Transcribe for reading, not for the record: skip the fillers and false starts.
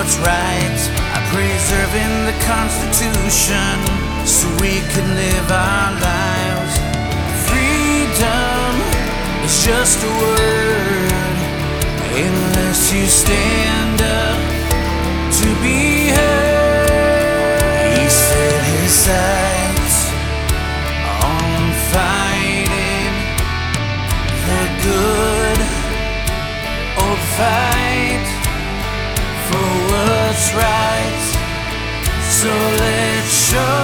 what's right, preserving the Constitution so we can live our lives. Freedom is just a word unless you stand up to be heard. He set his sights on fighting the good old fight for what's right. So let's show